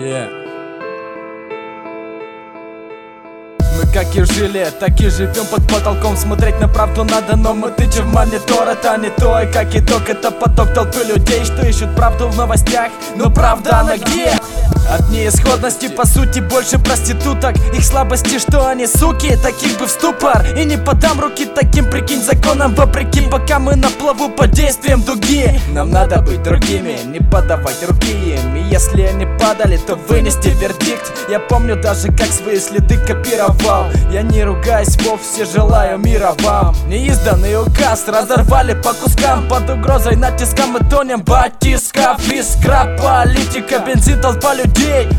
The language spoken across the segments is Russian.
Yeah. Мы как и жили, так и живем под потолком. Смотреть на правду надо, но мы тычем в монитор. Это не то, и как итог, это поток толпы людей, что ищут правду в новостях. Но правда она где? От неисходности, по сути, больше проституток. Их слабости, что они суки, таких бы в ступор. И не подам руки таким, прикинь, законам вопреки. Пока мы на плаву под действием дуги. Нам надо быть другими, не подавать руки им. И если они падали, то вынести вердикт. Я помню даже, как свои следы копировал. Я не ругаюсь вовсе, желаю мира вам. Неизданный указ разорвали по кускам. Под угрозой натиска мы тонем, батисков. Искра, политика, бензин, толпа людей.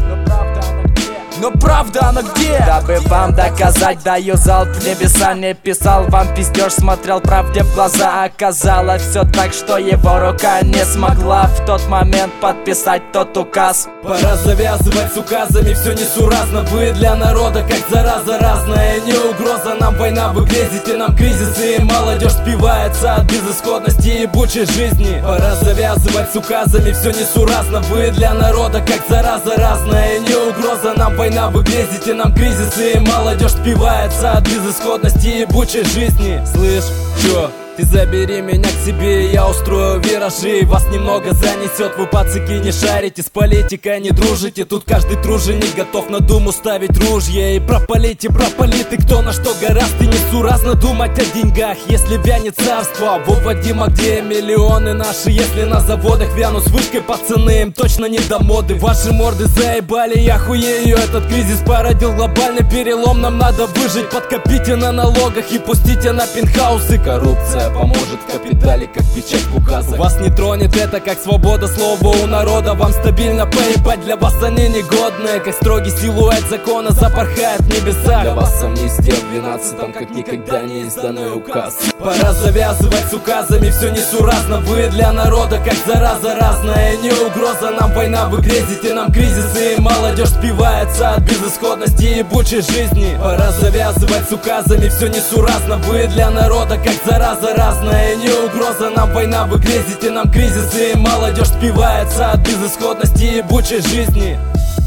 Но правда она где? Дабы вам доказать, даю залп в небеса. Не писал вам пиздеж, смотрел правде в глаза. Оказалось все так, что его рука не смогла в тот момент подписать тот указ. Пора завязывать с указами, все несуразно. Вы для народа как зараза разная. Не угроза нам война, вы грезите нам кризисы. И молодежь спивается от безысходности и ебучей жизни. Пора завязывать с указами, все несуразно. Вы для народа как зараза разная. Не угроза нам война, вы грезите нам кризисы. И молодежь спивается от безысходности и ебучей жизни. Слышь, чё? Ты забери меня к себе, я устрою виражи. Вас немного занесет, вы пацаки не шарите. С политикой не дружите, тут каждый труженик готов на думу ставить ружья. И про политы, кто на что гораст. И несуразно думать о деньгах, если вянет царство. Вот Вадима, где миллионы наши? Если на заводах вянут с вышкой пацаны, им точно не до моды. Ваши морды заебали, я хуею. Этот кризис породил глобальный перелом. Нам надо выжить, подкопите на налогах и пустите на пентхаусы. Коррупция поможет в капитале, как печать в указах. Вас не тронет это, как свобода слова у народа. Вам стабильно поебать, для вас они негодные. Как строгий силуэт закона запорхает в небесах. Для вас амнистия в 12-м, как никогда не изданный указ. Пора завязывать с указами, все несуразно. Вы для народа как зараза разная. Не угроза нам война, вы грезите нам кризисы. И молодежь спивается от безысходности и ебучей жизни. Пора завязывать с указами, все несуразно. Вы для народа как зараза разная. Не угроза нам война, вы грезите нам кризисы. И молодежь спивается от безысходности и ебучей жизни.